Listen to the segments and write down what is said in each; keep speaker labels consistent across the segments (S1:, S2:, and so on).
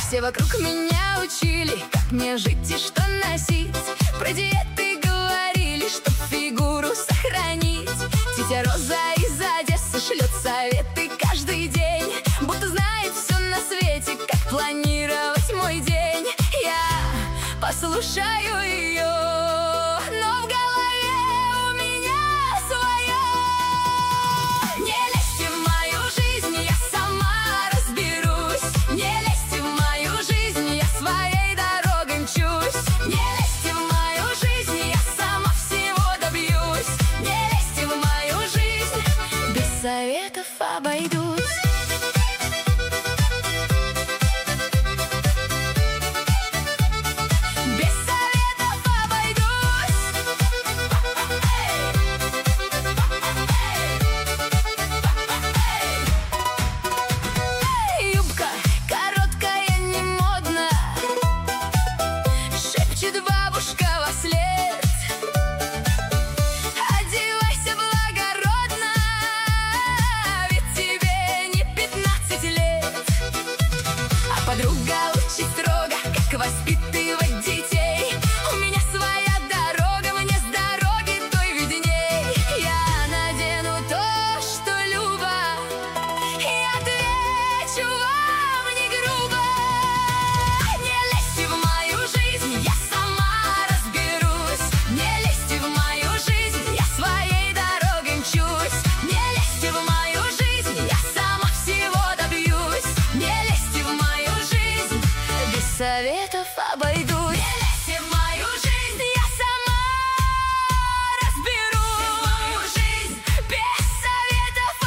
S1: Все вокруг меня учили, как мне жить и что носить. Про диеты говорили, чтоб фигуру сохранить. Тетя Роза из Одессы шлет советы каждый день, будто знает все на свете, как планировать мой день. Я послушаю ее, но в голове у меня свое. Не лезьте в мою жизнь, я сама разберусь. Не лезьте в мою жизнь, я своей дорогой мчусь. Не лезьте в мою жизнь, я сама всего добьюсь. Не лезьте в мою жизнь, без советов обойдусь. Бабушка во след. Одевайся благородно, ведь тебе не 15 лет. А подруга учит строго, как воспитывать детей. У меня своя дорога, мне с дороги той видней. Я надену то, что любо, и отвечу вам не грубо. Не лезьте в мою жизнь, я советов обойдусь. Не лезьте в мою жизнь, я сама разберусь. В мою жизнь без советов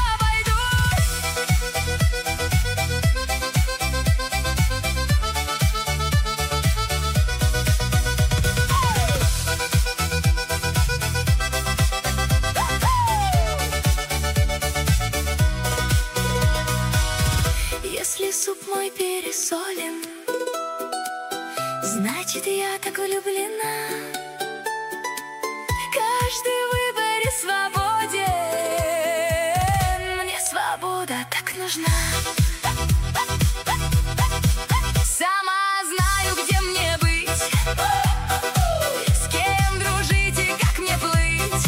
S1: обойдусь. Если суп мой пересолен, значит, я так влюблена. Каждый в выборе свободен, мне свобода так нужна. Сама знаю, где мне быть, с кем дружить и как мне плыть.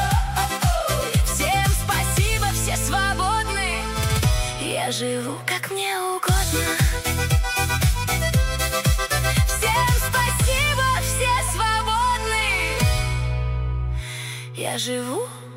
S1: Всем спасибо, все свободны, я живу как мне угодно. Я живу